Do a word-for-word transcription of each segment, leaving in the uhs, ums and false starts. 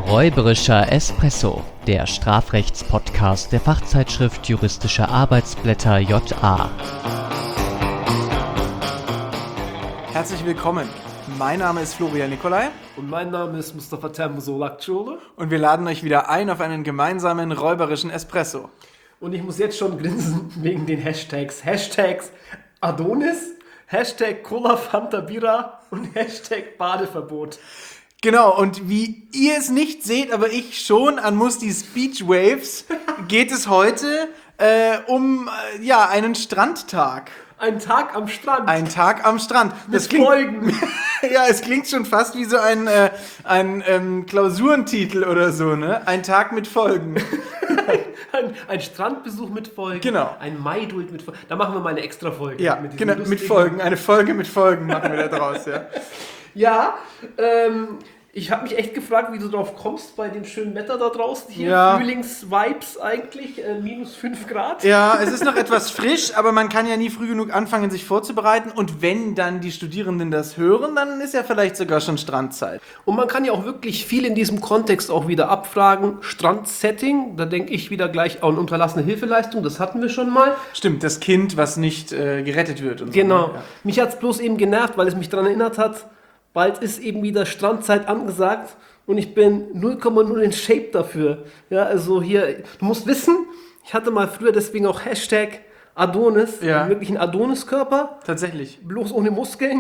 Räuberischer Espresso, der Strafrechtspodcast der Fachzeitschrift Juristische Arbeitsblätter J A. Herzlich willkommen. Mein Name ist Florian Nicolai. Und mein Name ist Mustafa Temmusolakcioglu. Und wir laden euch wieder ein auf einen gemeinsamen räuberischen Espresso. Und ich muss jetzt schon grinsen wegen den Hashtags. Hashtags Adonis, Hashtag Cola Fanta Bira und Hashtag Badeverbot. Genau, und wie ihr es nicht seht, aber ich schon, an Mustis Beach Waves geht es heute äh, um äh, ja, einen Strandtag. Ein Tag am Strand. Ein Tag am Strand. Mit Das klingt, Folgen. Ja, es klingt schon fast wie so ein, äh, ein ähm, Klausurentitel oder so, ne? Ein Tag mit Folgen. Ein, ein Strandbesuch mit Folgen. Genau. Ein Maidult mit Folgen. Da machen wir mal eine extra Folge. Ja, mit genau, mit Folgen. Eine Folge mit Folgen machen wir da draus, ja. Ja, ähm, ich habe mich echt gefragt, wie du drauf kommst bei dem schönen Wetter da draußen hier. Ja. Frühlings-Vibes eigentlich, äh, minus fünf Grad. Ja, es ist noch etwas frisch, aber man kann ja nie früh genug anfangen, sich vorzubereiten. Und wenn dann die Studierenden das hören, dann ist ja vielleicht sogar schon Strandzeit. Und man kann ja auch wirklich viel in diesem Kontext auch wieder abfragen. Strandsetting, da denke ich wieder gleich an unterlassene Hilfeleistung, das hatten wir schon mal. Stimmt, das Kind, was nicht äh, gerettet wird. Und Genau. So, ja. Mich hat es bloß eben genervt, weil es mich daran erinnert hat, bald ist eben wieder Strandzeit angesagt und ich bin null Komma null in Shape dafür. Ja, also hier, du musst wissen, ich hatte mal früher deswegen auch Hashtag Adonis, Ja. wirklich einen Adoniskörper, Tatsächlich. bloß ohne Muskeln.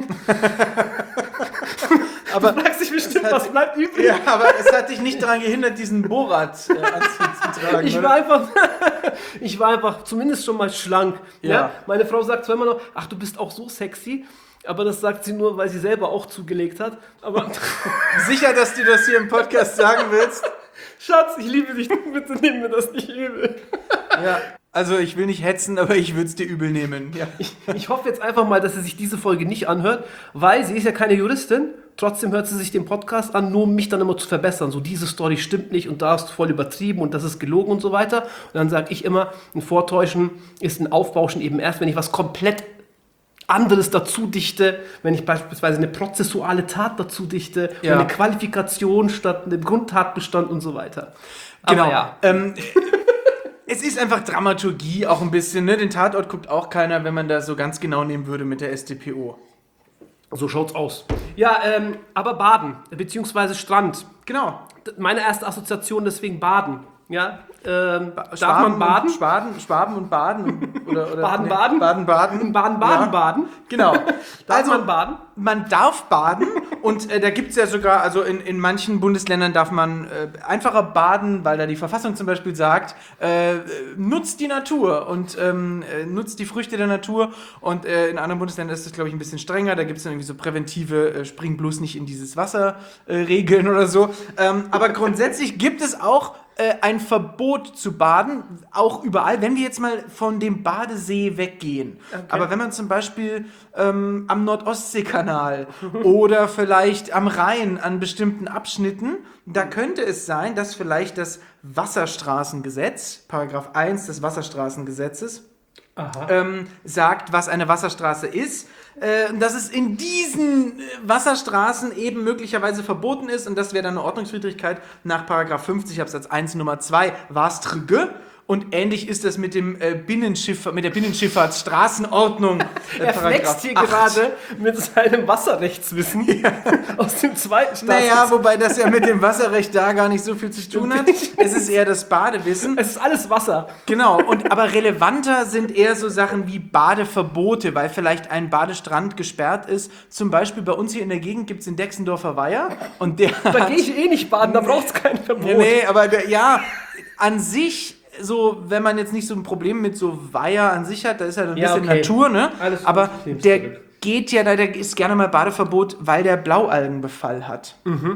Aber Du fragst dich bestimmt, hat- was bleibt übrig? Ja, aber es hat dich nicht daran gehindert, diesen Borat äh, Anzug zu tragen. Ich oder? war einfach, ich war einfach zumindest schon mal schlank. Ja. Ja. Meine Frau sagt zwar immer noch, ach, du bist auch so sexy, aber das sagt sie nur, weil sie selber auch zugelegt hat. Aber Sicher, dass du das hier im Podcast sagen willst? Schatz, ich liebe dich, bitte nimm mir das nicht übel. Ja. Also ich will nicht hetzen, aber ich würde es dir übel nehmen. Ja. Ich, ich hoffe jetzt einfach mal, dass sie sich diese Folge nicht anhört, weil sie ist ja keine Juristin. Trotzdem hört sie sich den Podcast an, nur um mich dann immer zu verbessern. So, diese Story stimmt nicht und da hast du voll übertrieben und das ist gelogen und so weiter. Und dann sage ich immer, ein Vortäuschen ist ein Aufbauschen eben erst, wenn ich was komplett anderes dazu dichte, wenn ich beispielsweise eine prozessuale Tat dazu dichte, Ja. oder eine Qualifikation statt einem Grundtatbestand und so weiter. Genau. Aber ja. Ähm, es ist einfach Dramaturgie auch ein bisschen, ne? Den Tatort guckt auch keiner, wenn man das so ganz genau nehmen würde mit der S t P O. So schaut's aus. Ja, ähm, aber Baden, beziehungsweise Strand. Genau. Meine erste Assoziation deswegen Baden. Ja, ähm, darf Schwaben man baden? Und Schwaben, Schwaben und Baden. Oder, oder, Baden, nee, baden? Baden, Baden. In Baden, Baden, Ja. Baden. Genau. Darf Also, man baden? man darf baden und äh, da gibt es ja sogar, also in, in manchen Bundesländern darf man äh, einfacher baden, weil da die Verfassung zum Beispiel sagt, äh, nutzt die Natur und ähm, äh, nutzt die Früchte der Natur und äh, in anderen Bundesländern ist das, glaube ich, ein bisschen strenger, da gibt es dann irgendwie so präventive, äh, spring bloß nicht in dieses Wasser äh, Regeln oder so, ähm, aber grundsätzlich gibt es auch äh, ein Verbot zu baden, auch überall, wenn wir jetzt mal von dem Badesee weggehen. Okay. Aber wenn man zum Beispiel ähm, am Nordostseekanal oder vielleicht am Rhein an bestimmten Abschnitten, da könnte es sein, dass vielleicht das Wasserstraßengesetz, Paragraph eins des Wasserstraßengesetzes, Aha. ähm, sagt, was eine Wasserstraße ist, äh, dass es in diesen äh, Wasserstraßen eben möglicherweise verboten ist und das wäre dann eine Ordnungswidrigkeit nach Paragraph fünfzig Absatz eins Nummer zwei Wastrge. Und ähnlich ist das mit dem äh, Binnenschiff, mit der Binnenschifffahrtsstraßenordnung. Äh, Er flext hier gerade mit seinem Wasserrechtswissen aus dem zweiten Staatsgesetz. Naja, wobei das ja mit dem Wasserrecht da gar nicht so viel zu tun hat. Es ist eher das Badewissen. Es ist alles Wasser. Genau, und aber relevanter sind eher so Sachen wie Badeverbote, weil vielleicht ein Badestrand gesperrt ist. Zum Beispiel bei uns hier in der Gegend gibt es den Dexendorfer Weiher und der Da hat- gehe ich eh nicht baden, da braucht es kein Verbot. Nee, nee, aber der, ja, an sich, so, wenn man jetzt nicht so ein Problem mit so Weiher an sich hat, da ist ja ein Ja, bisschen okay. Natur, ne? Alles gut, aber ich nehm's der zurück. geht ja, der ist gerne mal Badeverbot, weil der Blaualgenbefall hat.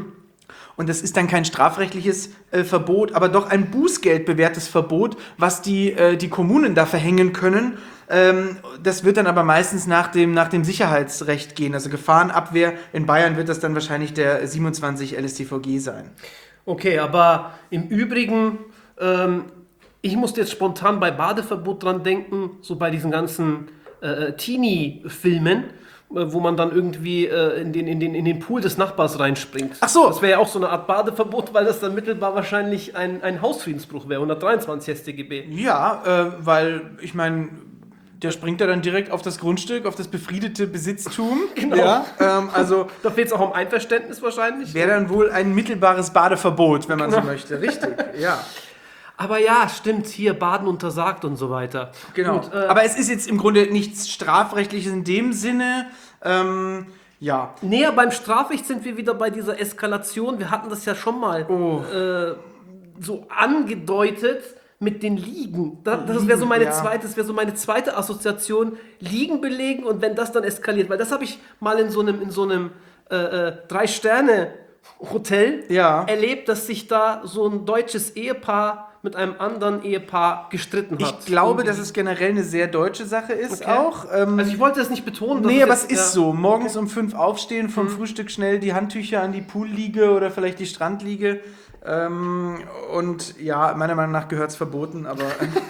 Und das ist dann kein strafrechtliches äh, Verbot, aber doch ein bußgeldbewährtes Verbot, was die, äh, die Kommunen da verhängen können. Ähm, das wird dann aber meistens nach dem, nach dem Sicherheitsrecht gehen. Also Gefahrenabwehr. In Bayern wird das dann wahrscheinlich der siebenundzwanzig L S t V G sein. Okay, aber im Übrigen, ähm, ich musste jetzt spontan bei Badeverbot dran denken, so bei diesen ganzen äh, Teenie-Filmen, wo man dann irgendwie äh, in, den, in, den, in den Pool des Nachbars reinspringt. Ach so. Das wäre ja auch so eine Art Badeverbot, weil das dann mittelbar wahrscheinlich ein, ein Hausfriedensbruch wäre, hundertdreiundzwanzig S t G B. Ja, äh, weil, ich meine, der springt ja dann direkt auf das Grundstück, auf das befriedete Besitztum. Genau. Ja, ähm, also Da fehlt es auch am Einverständnis wahrscheinlich. wäre dann wohl ein mittelbares Badeverbot, wenn man so Genau. möchte. Richtig, ja. Aber ja, stimmt, hier Baden untersagt und so weiter. Genau. Gut, äh, Aber es ist jetzt im Grunde nichts Strafrechtliches in dem Sinne. Ähm, ja. näher beim Strafrecht sind wir wieder bei dieser Eskalation. Wir hatten das ja schon mal Oh. äh, so angedeutet mit den Liegen. Da, das wäre so meine ja. zweite, das wäre so meine zweite Assoziation. Liegen belegen und wenn das dann eskaliert, weil das habe ich mal in so einem in so einem äh, äh, Drei-Sterne-Hotel Ja. erlebt, dass sich da so ein deutsches Ehepaar mit einem anderen Ehepaar gestritten hat. Ich glaube, dass es generell eine sehr deutsche Sache ist Okay. auch. Ähm, Also ich wollte das nicht betonen. dass nee, es aber jetzt- es ist ja. so. Morgens um fünf aufstehen, vom Frühstück schnell die Handtücher an die Poolliege oder vielleicht die Strandliege. Ähm, und ja, meiner Meinung nach gehört es verboten, aber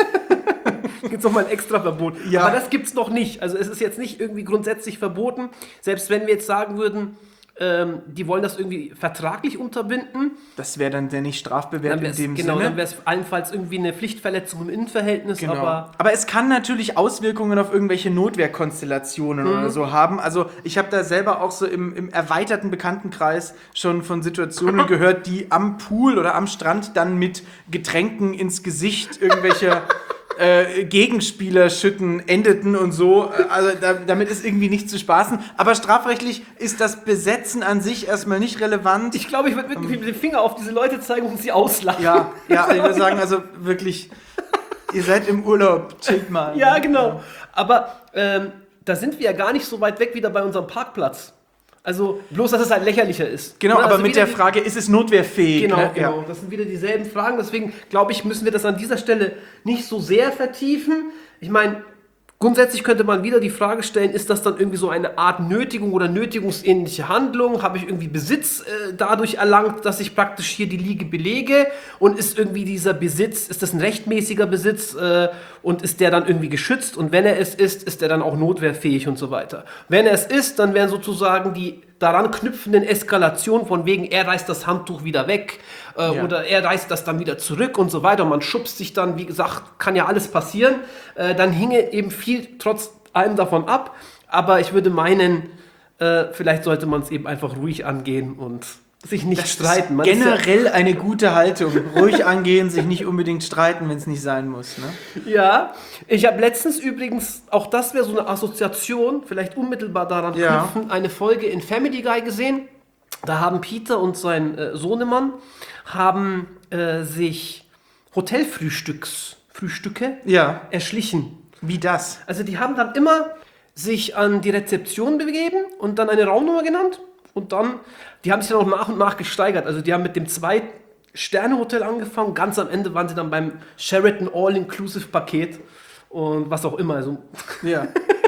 Gibt es nochmal ein extra Verbot. Ja. Aber das gibt es noch nicht. Also es ist jetzt nicht irgendwie grundsätzlich verboten. Selbst wenn wir jetzt sagen würden, ähm, die wollen das irgendwie vertraglich unterbinden, das wäre dann der nicht strafbewehrt dann in wäre es dem genau, Sinne. dann wäre es allenfalls irgendwie eine Pflichtverletzung im Innenverhältnis. Genau. Aber Aber es kann natürlich Auswirkungen auf irgendwelche Notwehrkonstellationen oder so haben. Also ich habe da selber auch so im, im erweiterten Bekanntenkreis schon von Situationen gehört, die am Pool oder am Strand dann mit Getränken ins Gesicht irgendwelche äh, Gegenspieler schütten endeten und so. Also da, damit ist irgendwie nicht zu spaßen. Aber strafrechtlich ist das Besetzen an sich erstmal nicht relevant. ich glaube, ich würde wirklich mit dem Finger auf diese Leute zeigen und sie auslachen. ja, ja, ich würde sagen, also wirklich, ihr seid im Urlaub, chillt mal. Ja, genau. Aber ähm, da sind wir ja gar nicht so weit weg wieder bei unserem Parkplatz. Also bloß, dass es halt lächerlicher ist. Genau, Ne, aber also mit wieder der die- Frage, ist es notwehrfähig? Genau, ne? genau. Ja. Das sind wieder dieselben Fragen. Deswegen glaube ich, müssen wir das an dieser Stelle nicht so sehr vertiefen. Ich meine, grundsätzlich könnte man wieder die Frage stellen, ist das dann irgendwie so eine Art Nötigung oder nötigungsähnliche Handlung? Habe ich irgendwie Besitz äh, dadurch erlangt, dass ich praktisch hier die Liege belege? Und ist irgendwie dieser Besitz, ist das ein rechtmäßiger Besitz äh, und ist der dann irgendwie geschützt? Und wenn er es ist, ist er dann auch notwehrfähig und so weiter. Wenn er es ist, dann wären sozusagen die daran knüpfenden Eskalationen von wegen, er reißt das Handtuch wieder weg äh, Ja. oder er reißt das dann wieder zurück und so weiter. Und man schubst sich dann, wie gesagt, kann ja alles passieren. Äh, dann hinge eben viel trotz allem davon ab. Aber ich würde meinen, äh, vielleicht sollte man es eben einfach ruhig angehen und sich nicht streiten. Man ist ja- Generell eine gute Haltung. Ruhig angehen, sich nicht unbedingt streiten, wenn es nicht sein muss. Ne? Ja, ich habe letztens übrigens, auch das wäre so eine Assoziation, vielleicht unmittelbar daran Ja. knüpfen, eine Folge in Family Guy gesehen. Da haben Peter und sein äh, Sohnemann haben äh, sich Hotelfrühstücks, Frühstücke Ja, erschlichen. wie das? Also die haben dann immer sich an die Rezeption begeben und dann eine Raumnummer genannt und dann, die haben sich dann auch nach und nach gesteigert. Also die haben mit dem Zwei-Sterne-Hotel angefangen, ganz am Ende waren sie dann beim Sheraton All-Inclusive-Paket und was auch immer, also Ja,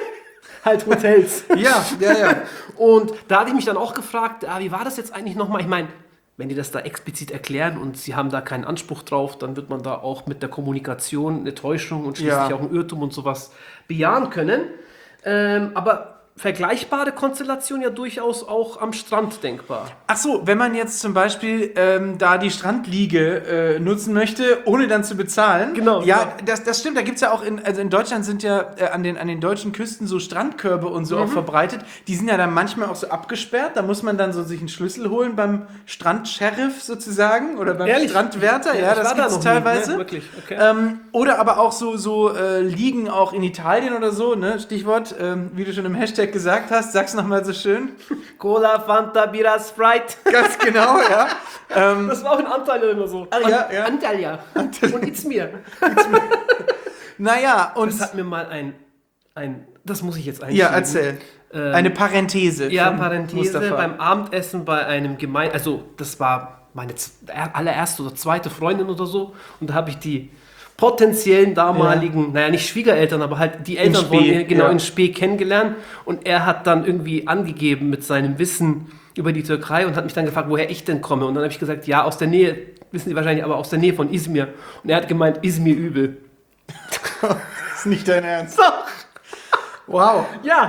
halt Hotels. ja, ja, ja. Und da hatte ich mich dann auch gefragt, ah, wie war das jetzt eigentlich nochmal? Ich meine, wenn die das da explizit erklären und sie haben da keinen Anspruch drauf, dann wird man da auch mit der Kommunikation eine Täuschung und schließlich Ja. auch einen Irrtum und sowas bejahen können. Ähm, aber vergleichbare Konstellation ja durchaus auch am Strand denkbar. Ach so, wenn man jetzt zum Beispiel ähm, da die Strandliege äh, nutzen möchte, ohne dann zu bezahlen. Genau, Ja, genau. Das, das stimmt. Da gibt es ja auch, in, also in Deutschland sind ja äh, an, den, an den deutschen Küsten so Strandkörbe und so auch verbreitet. Die sind ja dann manchmal auch so abgesperrt. Da muss man dann so sich einen Schlüssel holen beim Strandsheriff sozusagen oder beim Ehrlich? Strandwärter. Ja, ich das war da gibt es noch nie, teilweise. Ne? Wirklich, okay. Ähm, oder aber auch so, so äh, Liegen auch in Italien oder so, ne? Stichwort, ähm, wie du schon im Hashtag gesagt hast, sag's nochmal so schön. Cola, Fanta, Bira, Sprite. Ganz genau, ja. Ähm, Das war auch in Antalya immer so. Ah, ja, ja. Antalya. Und it's mir. naja, und Das hat mir mal ein, ein das muss ich jetzt einschieben. ja, erzähl. Ähm, Eine Parenthese. Ja, von Parenthese, Mustafa. beim Abendessen bei einem Gemein... Also, das war meine z- allererste oder zweite Freundin oder so. Und da habe ich die potenziellen damaligen, naja, nicht Schwiegereltern, aber halt die Eltern Spee, von mir, genau, ja. in Spee kennengelernt. Und er hat dann irgendwie angegeben mit seinem Wissen über die Türkei und hat mich dann gefragt, woher ich denn komme. Und dann habe ich gesagt, ja, aus der Nähe, wissen Sie wahrscheinlich, aber aus der Nähe von Izmir. Und er hat gemeint, Izmir übel. ist nicht dein Ernst. Doch. Wow. Ja,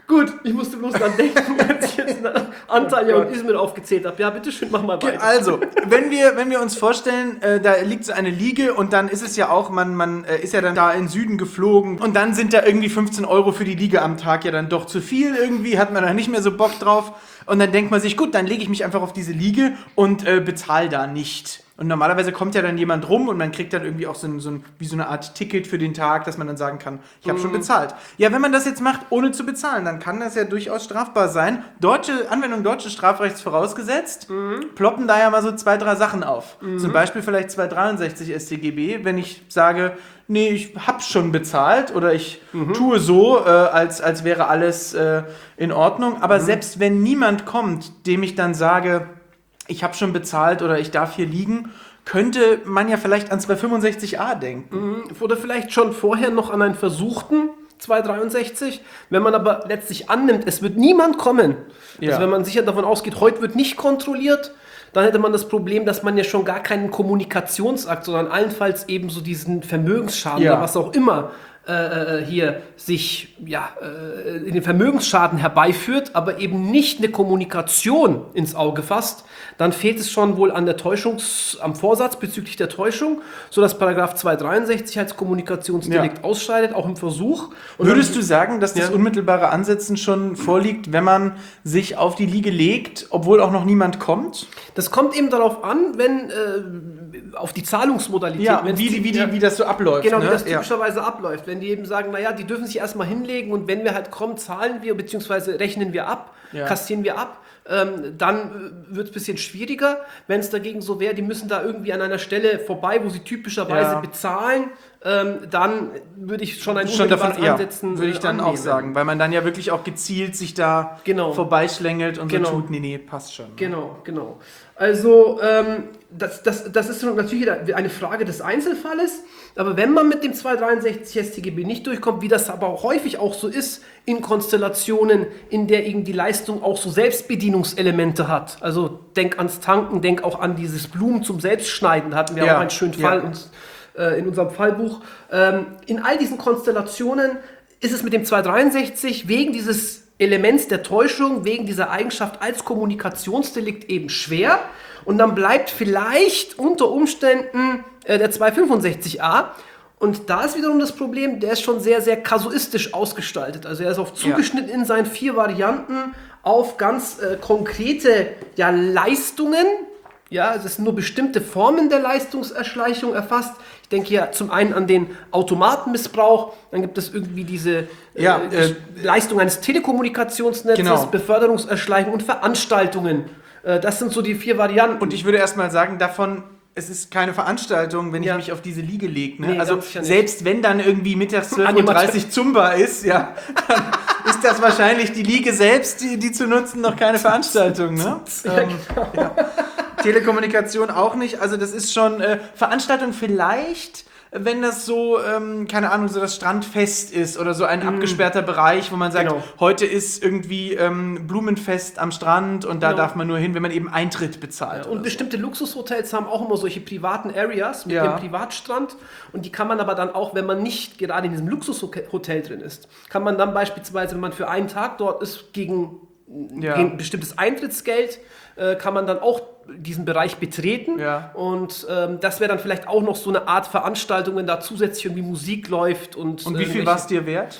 Gut, ich musste bloß dran denken, als ich jetzt Antalya und Izmir aufgezählt habe. Ja, bitteschön, mach mal weiter. Also, wenn wir, wenn wir uns vorstellen, äh, da liegt so eine Liege und dann ist es ja auch, man, man äh, ist ja dann da in den Süden geflogen und dann sind da irgendwie fünfzehn Euro für die Liege am Tag ja dann doch zu viel irgendwie, hat man da nicht mehr so Bock drauf und dann denkt man sich, gut, dann lege ich mich einfach auf diese Liege und äh, bezahle da nicht. Und normalerweise kommt ja dann jemand rum und man kriegt dann irgendwie auch so ein, so ein, wie so eine Art Ticket für den Tag, dass man dann sagen kann, ich habe mm. schon bezahlt. Ja, wenn man das jetzt macht, ohne zu bezahlen, dann kann das ja durchaus strafbar sein. Deutsche Anwendung deutsches Strafrechts vorausgesetzt, mm. ploppen da ja mal so zwei, drei Sachen auf. Mm. Zum Beispiel vielleicht zweihundertdreiundsechzig S t G B, wenn ich sage, nee, ich habe schon bezahlt oder ich mm. tue so, äh, als, als wäre alles äh, in Ordnung. Aber mm. selbst wenn niemand kommt, dem ich dann sage, ich habe schon bezahlt oder ich darf hier liegen, könnte man ja vielleicht an zweihundertfünfundsechzig a denken. Oder vielleicht schon vorher noch an einen versuchten zweihundertdreiundsechzig. Wenn man aber letztlich annimmt, es wird niemand kommen, ja. Also wenn man sicher davon ausgeht, heute wird nicht kontrolliert, dann hätte man das Problem, dass man ja schon gar keinen Kommunikationsakt, sondern allenfalls eben so diesen Vermögensschaden ja. oder was auch immer äh, hier sich ja, äh, in den Vermögensschaden herbeiführt, aber eben nicht eine Kommunikation ins Auge fasst, dann fehlt es schon wohl an der Täuschungs-, am Vorsatz bezüglich der Täuschung, sodass Paragraph zweihundertdreiundsechzig als Kommunikationsdelikt ja. ausscheidet, auch im Versuch. Und würdest dann, du sagen, dass das ja. unmittelbare Ansetzen schon vorliegt, wenn man sich auf die Liege legt, obwohl auch noch niemand kommt? Das kommt eben darauf an, wenn äh, auf die Zahlungsmodalität. Ja, wie, die, wie, die, wie das so abläuft. Genau, ne? wie das ja. typischerweise abläuft. Wenn die eben sagen, naja, die dürfen sich erstmal hinlegen und wenn wir halt kommen, zahlen wir, beziehungsweise rechnen wir ab, ja. kassieren wir ab. Ähm, dann wird es ein bisschen schwieriger. Wenn es dagegen so wäre, die müssen da irgendwie an einer Stelle vorbei, wo sie typischerweise ja. bezahlen, ähm, dann würde ich schon ein schon davon Ansetzen ja, würde ich dann annehmen. Auch sagen, weil man dann ja wirklich auch gezielt sich da genau. vorbeischlängelt und genau. so tut, nee, nee, passt schon. Ne? Genau, genau. Also ähm, das, das, das ist natürlich eine Frage des Einzelfalles, aber wenn man mit dem zweihundertdreiundsechzig S t G B nicht durchkommt, wie das aber auch häufig auch so ist, in Konstellationen, in der eben die Leistung auch so Selbstbedienungselemente hat, also denk ans Tanken, denk auch an dieses Blumen zum Selbstschneiden, da hatten wir ja. auch einen schönen Fall ja. uns, äh, in unserem Fallbuch. Ähm, in all diesen Konstellationen ist es mit dem zweihundertdreiundsechzig wegen dieses Elements der Täuschung, wegen dieser Eigenschaft als Kommunikationsdelikt eben schwer. Und dann bleibt vielleicht unter Umständen äh, der zweihundertfünfundsechzig a. Und da ist wiederum das Problem, der ist schon sehr, sehr kasuistisch ausgestaltet. Also er ist auf zugeschnitten ja. in seinen vier Varianten auf ganz äh, konkrete ja, Leistungen. Ja, es sind nur bestimmte Formen der Leistungserschleichung erfasst. Ich denke ja zum einen an den Automatenmissbrauch, dann gibt es irgendwie diese ja, äh, äh, Leistung eines Telekommunikationsnetzes, genau. Beförderungserschleichung und Veranstaltungen. Äh, das sind so die vier Varianten. Und ich würde erstmal sagen, davon, es ist keine Veranstaltung, wenn ja. ich mich auf diese Liege lege. Ne? Nee, also selbst wenn dann irgendwie mittags zwölf Uhr dreißig Zumba ist, ja, dann ist das wahrscheinlich die Liege selbst, die, die zu nutzen, noch keine Veranstaltung. Ne? Ja, ähm, genau. ja. Telekommunikation auch nicht. Also das ist schon äh, Veranstaltung vielleicht, wenn das so, ähm, keine Ahnung, so das Strandfest ist oder so ein mm. abgesperrter Bereich, wo man sagt, genau. heute ist irgendwie ähm, Blumenfest am Strand und da genau. darf man nur hin, wenn man eben Eintritt bezahlt. Ja, und bestimmte so. Luxushotels haben auch immer solche privaten Areas mit ja. dem Privatstrand und die kann man aber dann auch, wenn man nicht gerade in diesem Luxushotel drin ist, kann man dann beispielsweise, wenn man für einen Tag dort ist, gegen, ja. gegen ein bestimmtes Eintrittsgeld, äh, kann man dann auch diesen Bereich betreten ja. und ähm, das wäre dann vielleicht auch noch so eine Art Veranstaltung, wenn da zusätzlich irgendwie Musik läuft. Und, und wie viel war es dir wert?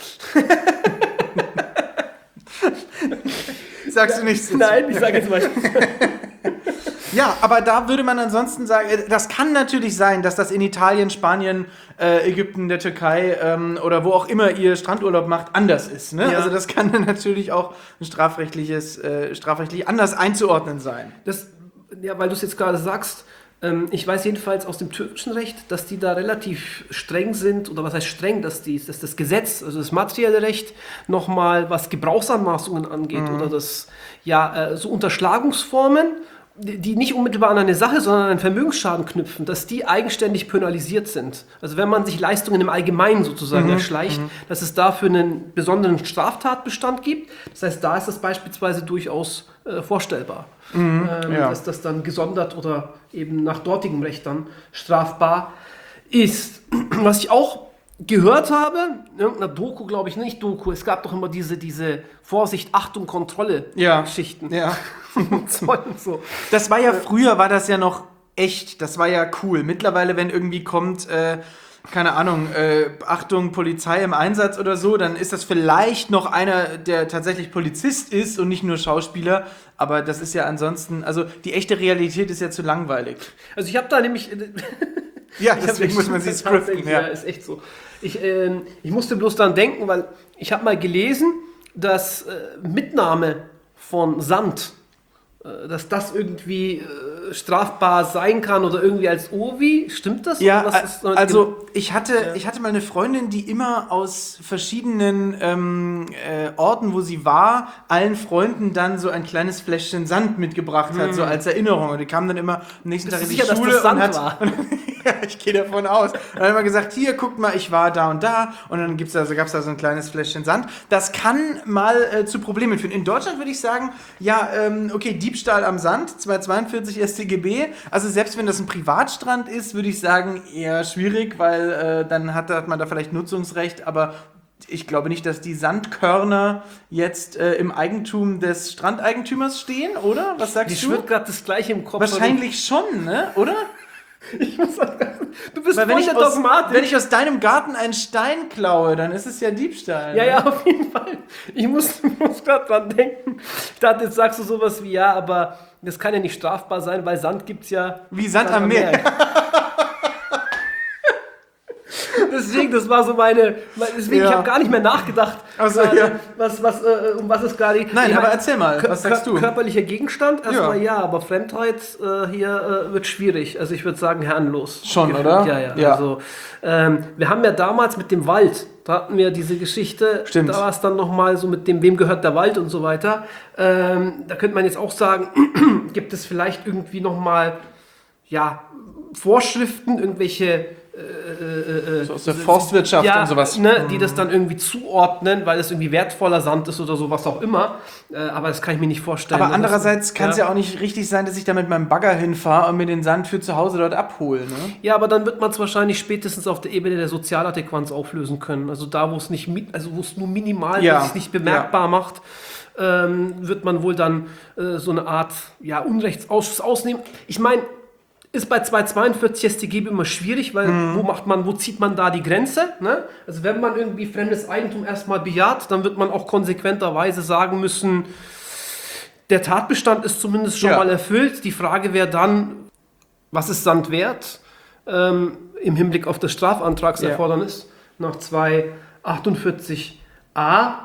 Sagst du nichts? Nein, ich sage jetzt mal. Ja, aber da würde man ansonsten sagen, das kann natürlich sein, dass das in Italien, Spanien, äh, Ägypten, der Türkei ähm, oder wo auch immer ihr Strandurlaub macht, anders ist. Ne? Ja. Also das kann dann natürlich auch ein strafrechtliches, äh, strafrechtlich anders einzuordnen sein. Das, ja, weil du es jetzt gerade sagst, ähm, ich weiß jedenfalls aus dem türkischen Recht, dass die da relativ streng sind, oder was heißt streng, dass, die, dass das Gesetz, also das materielle Recht, nochmal was Gebrauchsanmaßungen angeht mhm. oder das, ja, äh, so Unterschlagungsformen, die nicht unmittelbar an eine Sache, sondern an einen Vermögensschaden knüpfen, dass die eigenständig penalisiert sind. Also wenn man sich Leistungen im Allgemeinen sozusagen mhm. erschleicht, mhm. dass es dafür einen besonderen Straftatbestand gibt. Das heißt, da ist das beispielsweise durchaus äh, vorstellbar, mhm. ähm, ja. dass das dann gesondert oder eben nach dortigem Recht dann strafbar ist. Was ich auch gehört habe, in irgendeiner Doku, glaube ich, nicht Doku, es gab doch immer diese, diese Vorsicht, Achtung, Kontrolle Ja. Geschichten. Ja. Zoll und so. Das war ja, früher war das ja noch echt, das war ja cool. Mittlerweile, wenn irgendwie kommt, äh, keine Ahnung, äh, Achtung, Polizei im Einsatz oder so, dann ist das vielleicht noch einer, der tatsächlich Polizist ist und nicht nur Schauspieler, aber das ist ja ansonsten, also die echte Realität ist ja zu langweilig. Also ich habe da nämlich... Ja, Ich deswegen hab- muss man sie das scripten. tatsächlich, Ja. Ja, ist echt so. Ich, ähm, ich musste bloß daran denken, weil ich habe mal gelesen, dass äh, Mitnahme von Sand, äh, dass das irgendwie äh, strafbar sein kann oder irgendwie als Ovi. Stimmt das? Ja, Oder was ist- also ich hatte, ich hatte mal eine Freundin, die immer aus verschiedenen ähm, äh, Orten, wo sie war, allen Freunden dann so ein kleines Fläschchen Sand mitgebracht hat, so als Erinnerung. Und die kamen dann immer am nächsten Bist Tag du in die sicher, dass Schule das Sand und hat, war? ja, ich gehe davon aus. Und dann hat immer gesagt, hier, guckt mal, ich war da und da. Und dann gibt's also, gab es da so ein kleines Fläschchen Sand. Das kann mal äh, zu Problemen führen. In Deutschland würde ich sagen, ja, ähm, okay, Diebstahl am Sand, zweihundertzweiundvierzig S t G B. Also selbst wenn das ein Privatstrand ist, würde ich sagen, eher schwierig, weil äh, dann hat, hat man da vielleicht Nutzungsrecht, aber ich glaube nicht, dass die Sandkörner jetzt äh, im Eigentum des Strandeigentümers stehen, oder? Was sagst Ich du? schwirrt gerade das gleiche im Kopf. Wahrscheinlich schon, ne? Oder? Ich muss sagen, du bist Weil wenn voll ich, der aus, Dogmatik. wenn ich aus deinem Garten einen Stein klaue, dann ist es ja Diebstahl. Ja, ne? ja, auf jeden Fall. Ich muss, muss gerade dran denken. Ich dachte, jetzt sagst du sowas wie, ja, aber das kann ja nicht strafbar sein, weil Sand gibt's ja... Wie Sand am Meer. Deswegen, das war so meine... Deswegen, Ja. ich habe gar nicht mehr nachgedacht, Ach so, gerade, ja. was, was, äh, um was es gerade... Nein, Ich aber mein, erzähl mal, kö- was sagst kö- du? Körperlicher Gegenstand, erstmal Ja. ja, aber Fremdheit äh, hier äh, wird schwierig. Also ich würde sagen, herrenlos. Schon, Gefühlt. oder? Ja, ja. Ja. Also, ähm, wir haben ja damals mit dem Wald, da hatten wir diese Geschichte, Stimmt. da war es dann nochmal so mit dem, wem gehört der Wald und so weiter. Ähm, da könnte man jetzt auch sagen, gibt es vielleicht irgendwie nochmal, ja, Vorschriften, irgendwelche So aus der Forstwirtschaft ja, und sowas. Ne, die das dann irgendwie zuordnen, weil es irgendwie wertvoller Sand ist oder sowas auch immer. Äh, aber das kann ich mir nicht vorstellen. Aber ne, andererseits dass- kann es ja. auch nicht richtig sein, dass ich da mit meinem Bagger hinfahre und mir den Sand für zu Hause dort abhole. Ne? Ja, aber dann wird man es wahrscheinlich spätestens auf der Ebene der Sozialadäquanz auflösen können. Also da, wo es nicht, mi- also wo es nur minimal, Ja. was es nicht bemerkbar macht, ähm, wird man wohl dann äh, so eine Art ja, Unrechtsausschuss ausnehmen. Ich meine, ist bei zweihundertzweiundvierzig S t G B immer schwierig, weil wo macht man, wo zieht man da die Grenze? Ne? Also wenn man irgendwie fremdes Eigentum erstmal bejaht, dann wird man auch konsequenterweise sagen müssen, der Tatbestand ist zumindest schon Ja. mal erfüllt. Die Frage wäre dann, was ist Sand wert ähm, im Hinblick auf das Strafantragserfordernis nach zweihundertachtundvierzig a.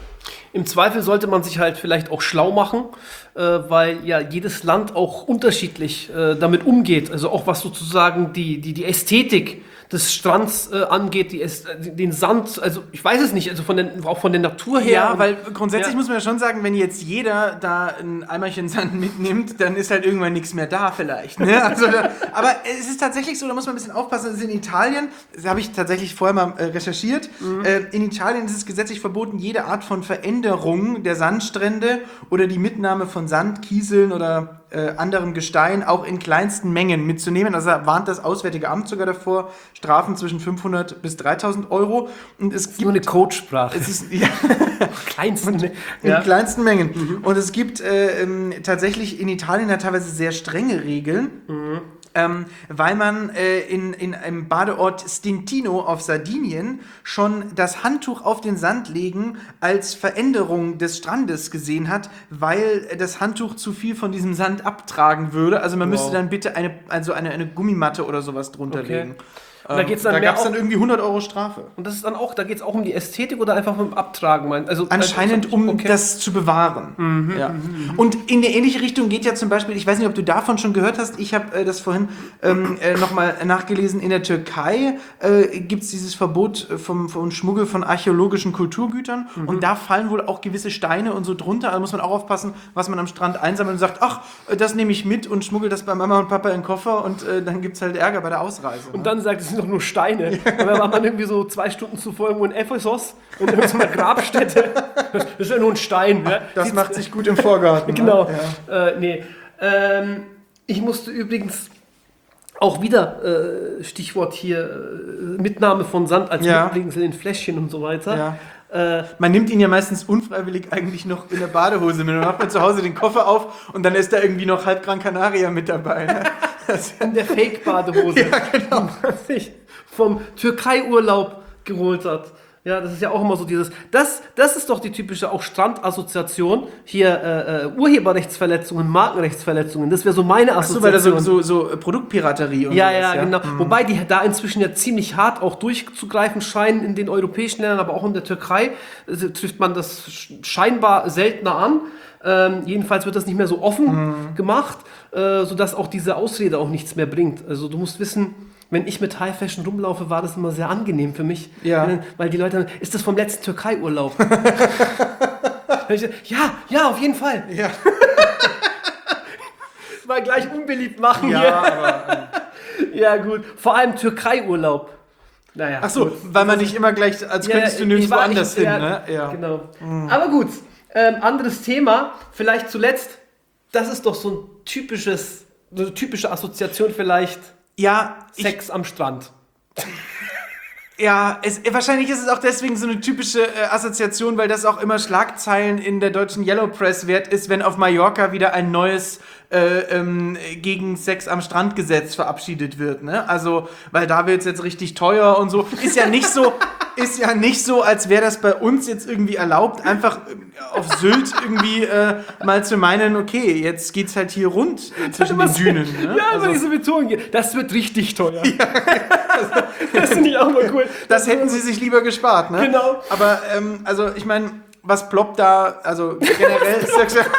Im Zweifel sollte man sich halt vielleicht auch schlau machen, äh, weil ja jedes Land auch unterschiedlich äh, damit umgeht. Also auch was sozusagen die, die, die Ästhetik des Strands äh, angeht, die Äst- den Sand, also ich weiß es nicht, also von den, auch von der Natur her. Ja, und- weil grundsätzlich ja. muss man ja schon sagen, wenn jetzt jeder da ein Eimerchen Sand mitnimmt, dann ist halt irgendwann nichts mehr da vielleicht. Ne? Also, da, aber es ist tatsächlich so, da muss man ein bisschen aufpassen, das ist in Italien, das habe ich tatsächlich vorher mal äh, recherchiert, äh, in Italien ist es gesetzlich verboten, jede Art von Veränderung der Sandstrände oder die Mitnahme von Sand, Kieseln oder äh, anderem Gestein auch in kleinsten Mengen mitzunehmen. Also da warnt das Auswärtige Amt sogar davor, Strafen zwischen fünfhundert bis dreitausend Euro. Und es gibt nur eine Codesprache. es ist, ja, Kleinsten. ne? in Ja. kleinsten Mengen. Und es gibt äh, ähm, tatsächlich in Italien ja teilweise sehr strenge Regeln, ähm, weil man äh, in, in einem Badeort Stintino auf Sardinien schon das Handtuch auf den Sand legen als Veränderung des Strandes gesehen hat, weil das Handtuch zu viel von diesem Sand abtragen würde. Also man Wow. müsste dann bitte eine, also eine, eine Gummimatte oder sowas drunter Okay. legen. Und da geht's dann da mehr gab es dann auch- irgendwie hundert Euro Strafe. Und das ist dann auch, da geht es auch um die Ästhetik oder einfach um Abtragen? Mein, also, Anscheinend, also, um okay. das zu bewahren. Ja. Und in der ähnliche Richtung geht ja zum Beispiel, ich weiß nicht, ob du davon schon gehört hast, ich habe äh, das vorhin ähm, äh, nochmal nachgelesen, in der Türkei äh, gibt es dieses Verbot vom, vom Schmuggel von archäologischen Kulturgütern und da fallen wohl auch gewisse Steine und so drunter, also muss man auch aufpassen, was man am Strand einsammelt und sagt, ach, äh, das nehme ich mit und schmuggel das bei Mama und Papa in den Koffer und äh, dann gibt es halt Ärger bei der Ausreise. Und dann sagt, es sind doch nur Steine. Und dann war man irgendwie so zwei Stunden zuvor irgendwo in Ephesos in irgendeiner Grabstätte. Das ist ja nur ein Stein. Ne? Das Sieht's- macht sich gut im Vorgarten. Genau. Ne? Ja. Äh, nee. Ähm, ich musste übrigens Auch wieder äh, Stichwort hier äh, Mitnahme von Sand als Ja. Mitbringsel in Fläschchen und so weiter. Ja. Äh, Man nimmt ihn ja meistens unfreiwillig eigentlich noch in der Badehose mit. Dann macht man zu Hause den Koffer auf und dann ist da irgendwie noch halb Gran Canaria mit dabei. Ne? Das, in der Fake-Badehose, Ja, genau. die man sich vom Türkei-Urlaub geholt hat. Ja, das ist ja auch immer so dieses, das, das ist doch die typische auch Strandassoziation, hier äh, äh, Urheberrechtsverletzungen, Markenrechtsverletzungen, das wäre so meine Achso, weil da Assoziation. so, so, so Produktpiraterie und Ja, sowas, ja, genau. Wobei die da inzwischen ja ziemlich hart auch durchzugreifen scheinen in den europäischen Ländern, aber auch in der Türkei äh, trifft man das sch- scheinbar seltener an. Ähm, jedenfalls wird das nicht mehr so offen Mhm. gemacht, äh, sodass auch diese Ausrede auch nichts mehr bringt. Also du musst wissen, wenn ich mit High Fashion rumlaufe, war das immer sehr angenehm für mich. Ja. Wenn- Weil die Leute sagen, ist das vom letzten Türkei-Urlaub? ja, ja, auf jeden Fall. Ja, Mal gleich unbeliebt machen ja hier. aber... Ja, gut. Vor allem Türkei-Urlaub. Naja. Achso, gut. weil man nicht immer gleich, als Ja, könntest du ich nirgendwo war- anders ich, hin, ja, ne? Ja. Genau. Aber gut, ähm, anderes Thema. Vielleicht zuletzt, das ist doch so ein typisches, so eine typische Assoziation vielleicht, Ja, ich, Sex am Strand. ja es, wahrscheinlich ist es auch deswegen so eine typische äh, Assoziation, weil das auch immer Schlagzeilen in der deutschen Yellow Press wert ist, wenn auf Mallorca wieder ein neues äh, ähm, gegen Sex am Strand Gesetz verabschiedet wird, ne? Also, weil da wird es jetzt richtig teuer und so. Ist ja nicht so, ist ja nicht so, als wäre das bei uns jetzt irgendwie erlaubt, einfach äh, auf Sylt irgendwie äh, mal zu meinen, okay, jetzt geht's halt hier rund äh, zwischen den Dünen, ne? Ja, Also, aber diese Betonung hier, das wird richtig teuer. das finde ich auch mal cool. das hätten sie sich lieber gespart, ne? Genau. Aber, ähm, also, ich meine, was ploppt da, also generell ist ja,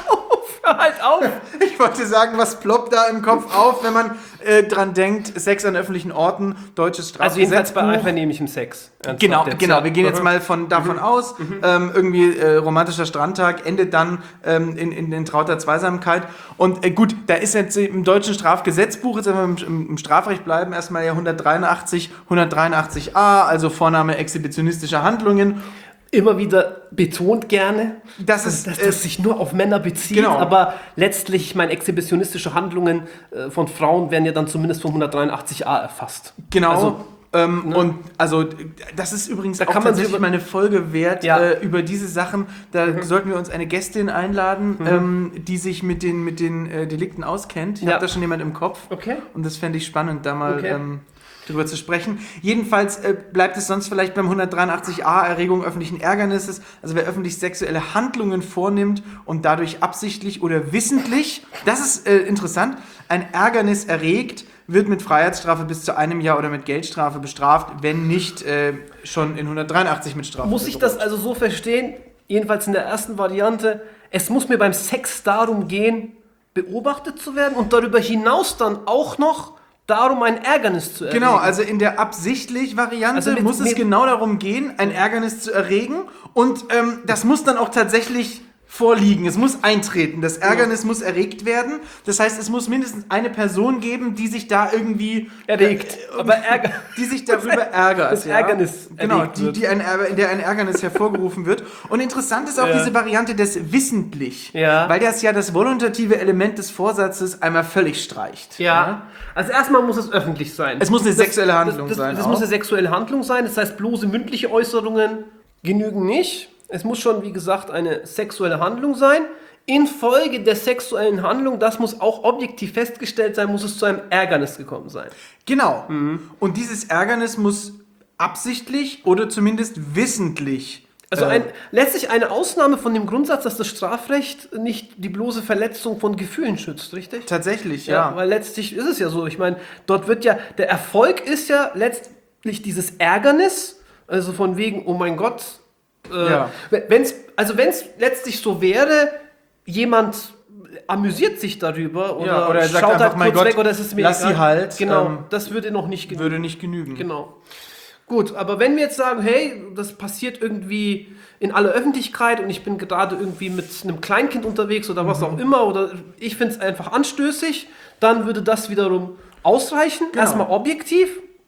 Hör halt auf. ich wollte sagen, was ploppt da im Kopf auf, wenn man äh, dran denkt, Sex an öffentlichen Orten, deutsches Strafgesetzbuch. Also jedenfalls bei einvernehmlichem Sex. Ernsthaft Genau, jetzt, genau. ja. Wir gehen jetzt Mhm. mal von, davon aus, ähm, irgendwie äh, romantischer Strandtag endet dann ähm, in, in, in trauter Zweisamkeit. Und äh, gut, da ist jetzt im deutschen Strafgesetzbuch, jetzt wenn wir im, im Strafrecht bleiben, erstmal ja hundertdreiundachtzig, hundertdreiundachtzig a, also Vorname exhibitionistischer Handlungen. Immer wieder betont gerne, Das ist, dass äh, das sich nur auf Männer bezieht, genau. aber letztlich, ich meine, exhibitionistische Handlungen äh, von Frauen werden ja dann zumindest von hundertdreiundachtzig a erfasst. Genau. Also, ähm, Und also das ist übrigens Da auch kann man sich tatsächlich über- mal eine Folge wert Ja. äh, über diese Sachen. Da sollten wir uns eine Gästin einladen, ähm, die sich mit den, mit den äh, Delikten auskennt. Ich Ja. habe da schon jemand im Kopf. Okay. Und das fände ich spannend, da mal Okay. ähm, drüber zu sprechen. Jedenfalls äh, bleibt es sonst vielleicht beim hundertdreiundachtzig a Erregung öffentlichen Ärgernisses. Also wer öffentlich sexuelle Handlungen vornimmt und dadurch absichtlich oder wissentlich, das ist äh, interessant, ein Ärgernis erregt, wird mit Freiheitsstrafe bis zu einem Jahr oder mit Geldstrafe bestraft, wenn nicht äh, schon in hundertdreiundachtzig mit Strafe. Muss ich das also so verstehen, jedenfalls in der ersten Variante, es muss mir beim Sex darum gehen, beobachtet zu werden und darüber hinaus dann auch noch darum, ein Ärgernis zu erregen. Genau, also in der absichtlich Variante Also mit- muss es mit- genau darum gehen, ein Ärgernis zu erregen und ähm, das muss dann auch tatsächlich vorliegen, es muss eintreten, das Ärgernis muss erregt werden, das heißt, es muss mindestens eine Person geben, die sich da irgendwie Erregt, äh, aber Ärger- die sich darüber ärgert. das Ärgernis Genau, erregt die, wird. die ein, Ärger- in der ein Ärgernis hervorgerufen wird. Und interessant ist auch Ja. diese Variante des wissentlich, Ja. weil das ja das volontative Element des Vorsatzes einmal völlig streicht. Ja, also erstmal muss es öffentlich sein. Es muss eine sexuelle Handlung das, das, sein Das auch. muss eine sexuelle Handlung sein, das heißt, bloße mündliche Äußerungen genügen nicht. Es muss schon, wie gesagt, eine sexuelle Handlung sein. Infolge der sexuellen Handlung, das muss auch objektiv festgestellt sein, muss es zu einem Ärgernis gekommen sein. Genau. Mhm. Und dieses Ärgernis muss absichtlich oder zumindest wissentlich. Also äh, ein, letztlich eine Ausnahme von dem Grundsatz, dass das Strafrecht nicht die bloße Verletzung von Gefühlen schützt, richtig? tatsächlich, Ja, ja. weil letztlich ist es ja so. Ich meine, dort wird ja, der Erfolg ist ja letztlich dieses Ärgernis, also von wegen, oh mein Gott, äh, Ja. wenn's, also wenn es letztlich so wäre, jemand amüsiert sich darüber oder, Ja, oder er sagt schaut einfach, halt mein kurz Gott, weg oder es ist mir lass egal. sie halt, Genau, ähm, das würde noch nicht genügen. Würde nicht genügen. Genau. Gut, aber wenn wir jetzt sagen, hey, das passiert irgendwie in aller Öffentlichkeit und ich bin gerade irgendwie mit einem Kleinkind unterwegs oder was auch immer oder ich finde es einfach anstößig, dann würde das wiederum ausreichen. Genau. Erstmal objektiv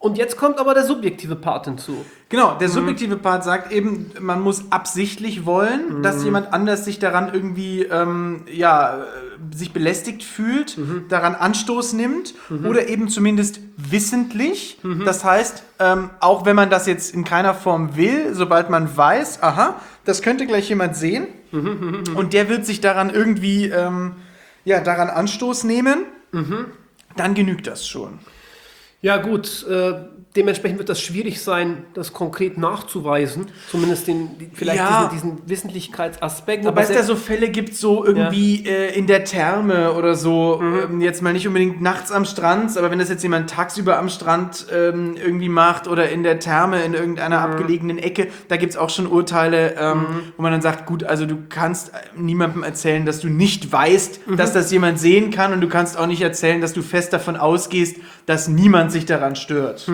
Und jetzt kommt aber der subjektive Part hinzu. Genau, der subjektive Part sagt eben, man muss absichtlich wollen, mhm. dass jemand anders sich daran irgendwie, ähm, ja, sich belästigt fühlt, mhm. daran Anstoß nimmt mhm. oder eben zumindest wissentlich. Mhm. Das heißt, ähm, auch wenn man das jetzt in keiner Form will, sobald man weiß, aha, das könnte gleich jemand sehen mhm. und der wird sich daran irgendwie, ähm, ja, daran Anstoß nehmen, mhm. dann genügt das schon. Ja gut, äh, dementsprechend wird das schwierig sein, das konkret nachzuweisen, zumindest den, die, vielleicht ja. diesen, diesen Wissentlichkeitsaspekt. Wobei es da so Fälle gibt, so irgendwie ja. äh, in der Therme oder so, mhm. ähm, jetzt mal nicht unbedingt nachts am Strand, aber wenn das jetzt jemand tagsüber am Strand ähm, irgendwie macht oder in der Therme in irgendeiner mhm. abgelegenen Ecke, da gibt es auch schon Urteile, ähm, mhm. wo man dann sagt, gut, also du kannst niemandem erzählen, dass du nicht weißt, mhm. dass das jemand sehen kann und du kannst auch nicht erzählen, dass du fest davon ausgehst, dass niemand sich daran stört.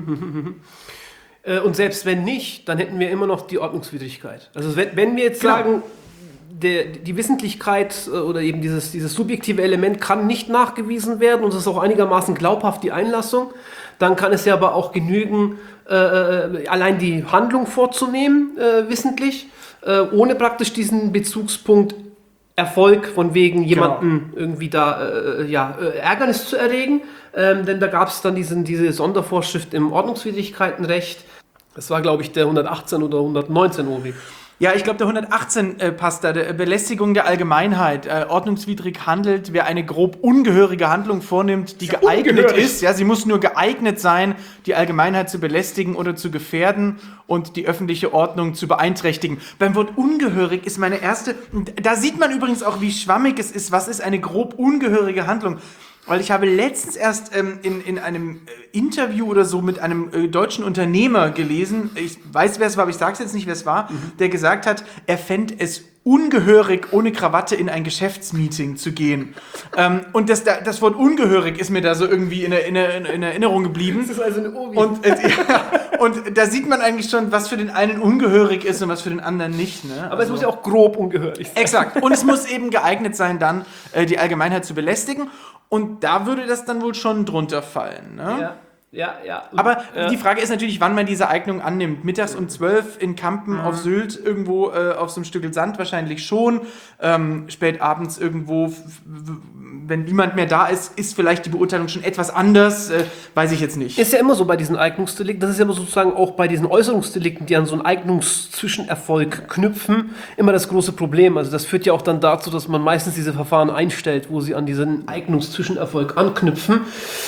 Und selbst wenn nicht, dann hätten wir immer noch die Ordnungswidrigkeit. Also wenn, wenn wir jetzt genau. sagen, der, die Wissentlichkeit oder eben dieses, dieses subjektive Element kann nicht nachgewiesen werden und es ist auch einigermaßen glaubhaft, die Einlassung, dann kann es ja aber auch genügen, äh, allein die Handlung vorzunehmen, äh, wissentlich, äh, ohne praktisch diesen Bezugspunkt Erfolg von wegen jemanden genau. irgendwie da äh, ja, äh, Ärgernis zu erregen. Ähm, denn da gab es dann diesen, diese Sondervorschrift im Ordnungswidrigkeitenrecht. Das war, glaube ich, der hundertachtzehn oder hundertneunzehn, Obi. Ja, ich glaube, der hundertachtzehn äh, passt da. Der Belästigung der Allgemeinheit. Äh, ordnungswidrig handelt, wer eine grob ungehörige Handlung vornimmt, die ja geeignet ungehörig. ist. Ja, sie muss nur geeignet sein, die Allgemeinheit zu belästigen oder zu gefährden und die öffentliche Ordnung zu beeinträchtigen. Beim Wort ungehörig ist meine erste... Da sieht man übrigens auch, wie schwammig es ist. Was ist eine grob ungehörige Handlung? Weil ich habe letztens erst ähm, in, in einem äh, Interview oder so mit einem äh, deutschen Unternehmer gelesen, ich weiß, wer es war, aber ich sage es jetzt nicht, wer es war, mhm. der gesagt hat, er fände es ungehörig, ohne Krawatte in ein Geschäftsmeeting zu gehen. ähm, und das, das Wort ungehörig ist mir da so irgendwie in, in, in Erinnerung geblieben. Das ist also eine Obi. Und, äh, ja, und da sieht man eigentlich schon, was für den einen ungehörig ist und was für den anderen nicht. Ne? Aber also, es muss ja auch grob ungehörig sein. Exakt. Und es muss eben geeignet sein, dann äh, die Allgemeinheit zu belästigen. Und da würde das dann wohl schon drunter fallen. Ne? Ja, ja, ja. Aber ja. die Frage ist natürlich, wann man diese Eignung annimmt. Mittags um zwölf in Kampen mhm. auf Sylt, irgendwo äh, auf so einem Stück Sand wahrscheinlich schon. Ähm, spät abends irgendwo, f- f- wenn niemand mehr da ist, ist vielleicht die Beurteilung schon etwas anders. Äh, weiß ich jetzt nicht. Ist ja immer so bei diesen Eignungsdelikten. Das ist ja immer sozusagen auch bei diesen Äußerungsdelikten, die an so einen Eignungszwischenerfolg knüpfen, immer das große Problem. Also das führt ja auch dann dazu, dass man meistens diese Verfahren einstellt, wo sie an diesen Eignungszwischenerfolg anknüpfen.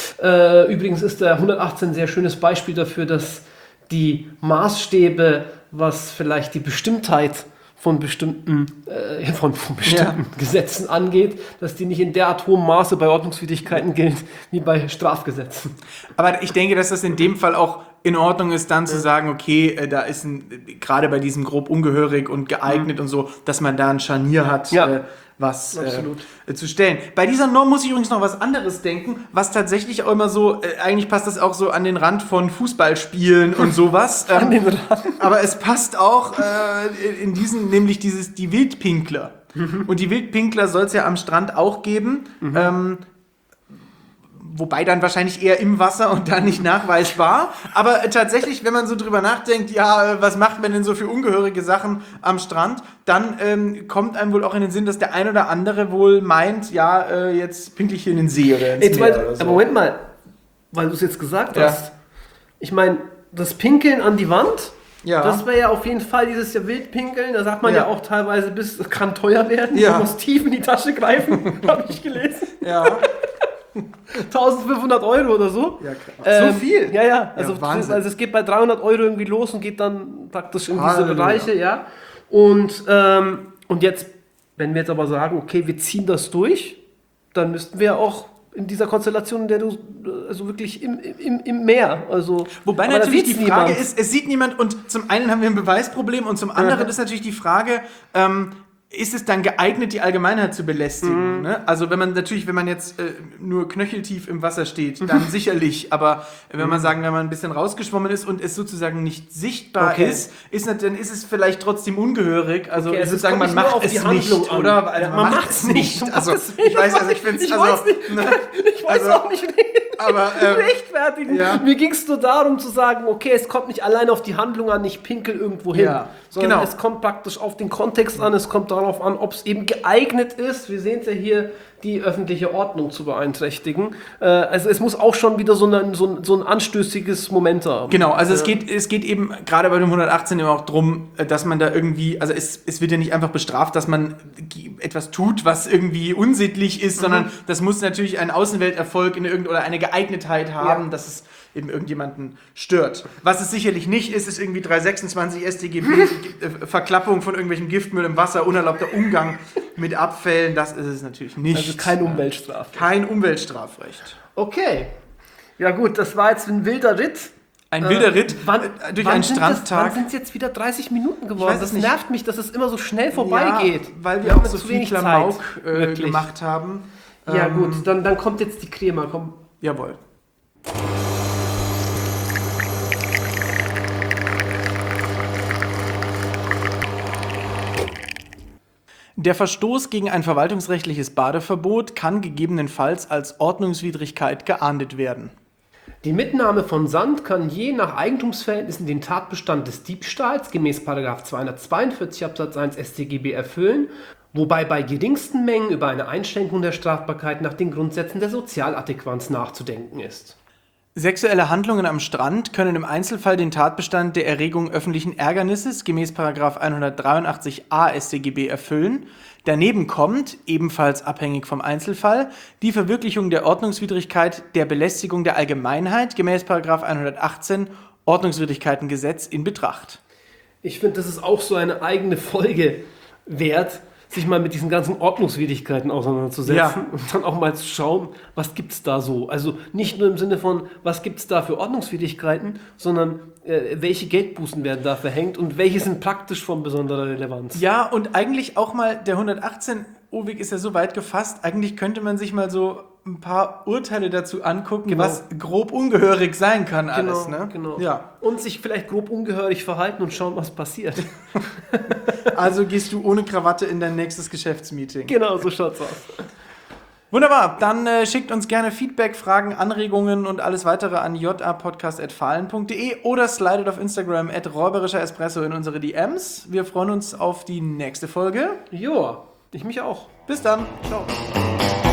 Äh, übrigens ist der hundertachtzehn ein sehr schönes Beispiel dafür, dass die Maßstäbe, was vielleicht die Bestimmtheit von bestimmten, äh, von, von bestimmten ja. Gesetzen angeht, dass die nicht in derart hohem Maße bei Ordnungswidrigkeiten gilt, wie bei Strafgesetzen. Aber ich denke, dass das in dem Fall auch in Ordnung ist, dann ja. zu sagen, okay, äh, da ist ein, gerade bei diesem grob ungehörig und geeignet mhm. und so, dass man da ein Scharnier hat, ja. äh, was äh, zu stellen. Bei dieser Norm muss ich übrigens noch was anderes denken, was tatsächlich auch immer so, äh, eigentlich passt das auch so an den Rand von Fußballspielen und sowas. Ähm, an den Rand. Aber es passt auch äh, in diesen, nämlich dieses, die Wildpinkler. Mhm. Und die Wildpinkler soll es ja am Strand auch geben. Mhm. Ähm, Wobei dann wahrscheinlich eher im Wasser und dann nicht nachweisbar. Aber äh, tatsächlich, wenn man so drüber nachdenkt, ja, äh, was macht man denn so für ungehörige Sachen am Strand, dann ähm, kommt einem wohl auch in den Sinn, dass der ein oder andere wohl meint, ja, äh, jetzt pinkle ich hier in den See oder ins jetzt Meer mein, oder so. Moment mal, weil du es jetzt gesagt ja. hast. Ich meine, das Pinkeln an die Wand, ja. das wäre ja auf jeden Fall dieses ja Wildpinkeln. Da sagt man ja, ja auch teilweise, bis das kann teuer werden. Ja. Man muss tief in die Tasche greifen, habe ich gelesen. Ja. eintausendfünfhundert Euro oder so. Ja, krass. Ähm, so viel? Ja, ja. Also, ja, Wahnsinn. also es geht bei dreihundert Euro irgendwie los und geht dann praktisch in diese Halleluja. Bereiche, ja. Und, ähm, und jetzt, wenn wir jetzt aber sagen, okay, wir ziehen das durch, dann müssten wir auch in dieser Konstellation, in der du also wirklich im, im, im Meer, also wobei natürlich die Frage niemand. ist, es sieht niemand und zum einen haben wir ein Beweisproblem und zum anderen mhm. ist natürlich die Frage, ähm, ist es dann geeignet, die Allgemeinheit zu belästigen? Mhm. Ne? Also wenn man natürlich, wenn man jetzt äh, nur knöcheltief im Wasser steht, dann sicherlich. Aber wenn man sagen, wenn man ein bisschen rausgeschwommen ist und es sozusagen nicht sichtbar okay. ist, ist, dann ist es vielleicht trotzdem ungehörig. Also okay, sozusagen, man macht es nicht, oder? Also ja, man, man macht es nicht. Also ich weiß, also ich finde es, also, nicht. Ne? Ich weiß also, auch nicht. Aber, ähm, rechtfertigen. ja. Mir ging es nur darum zu sagen, okay, es kommt nicht allein auf die Handlung an, ich pinkel irgendwo hin, Ja, sondern genau. es kommt praktisch auf den Kontext an, es kommt darauf an, ob es eben geeignet ist, wir sehen es ja hier, die öffentliche Ordnung zu beeinträchtigen. Äh, also es muss auch schon wieder so ein, so ein, so ein anstößiges Moment haben. Genau, also es Ja. geht, es geht eben gerade bei dem hundertachtzehn immer auch drum, dass man da irgendwie, also es, es wird ja nicht einfach bestraft, dass man etwas tut, was irgendwie unsittlich ist, mhm. sondern das muss natürlich einen Außenwelterfolg in irgend oder eine Geeignetheit haben, ja. dass es eben irgendjemanden stört. Was es sicherlich nicht ist, ist irgendwie dreihundertsechsundzwanzig S t G B, Verklappung von irgendwelchem Giftmüll im Wasser, unerlaubter Umgang mit Abfällen, das ist es natürlich nicht. Also kein Umweltstrafrecht. Kein Umweltstrafrecht. Okay. Ja gut, das war jetzt ein wilder Ritt. Ein wilder Ritt äh, wann, äh, durch wann einen sind Strandtag. Das, wann sind es jetzt wieder dreißig Minuten geworden? weiß es Das nicht. nervt mich, dass es immer so schnell vorbeigeht. Ja, weil wir, wir auch haben so zu viel wenig Klamauk Zeit. äh, Wirklich. gemacht haben. Ja Ähm, gut, dann, dann kommt jetzt die Crema. Komm. Jawohl. Der Verstoß gegen ein verwaltungsrechtliches Badeverbot kann gegebenenfalls als Ordnungswidrigkeit geahndet werden. Die Mitnahme von Sand kann je nach Eigentumsverhältnissen den Tatbestand des Diebstahls gemäß Paragraph zweihundertzweiundvierzig Absatz eins S t G B erfüllen, wobei bei geringsten Mengen über eine Einschränkung der Strafbarkeit nach den Grundsätzen der Sozialadäquanz nachzudenken ist. Sexuelle Handlungen am Strand können im Einzelfall den Tatbestand der Erregung öffentlichen Ärgernisses gemäß Paragraph hundertdreiundachtzig a S t G B erfüllen. Daneben kommt, ebenfalls abhängig vom Einzelfall, die Verwirklichung der Ordnungswidrigkeit der Belästigung der Allgemeinheit gemäß Paragraph hundertachtzehn Ordnungswidrigkeitengesetz in Betracht. Ich finde, das ist auch so eine eigene Folge wert, sich mal mit diesen ganzen Ordnungswidrigkeiten auseinanderzusetzen Ja. und dann auch mal zu schauen, was gibt es da so. Also nicht nur im Sinne von, was gibt es da für Ordnungswidrigkeiten, sondern äh, welche Geldbußen werden da verhängt und welche sind praktisch von besonderer Relevanz. Ja, und eigentlich auch mal, der hundertachtzehn O-Weg ist ja so weit gefasst, eigentlich könnte man sich mal so ein paar Urteile dazu angucken, Genau. was grob ungehörig sein kann alles. Genau, Ne? genau. Ja. Und sich vielleicht grob ungehörig verhalten und schauen, was passiert. Also gehst du ohne Krawatte in dein nächstes Geschäftsmeeting. Genau, so schaut's aus. Wunderbar, dann äh, schickt uns gerne Feedback, Fragen, Anregungen und alles weitere an j a podcast at fahlen punkt de oder slidet auf Instagram at räuberischer Espresso in unsere D Ms. Wir freuen uns auf die nächste Folge. Joa, ich mich auch. Bis dann. Ciao.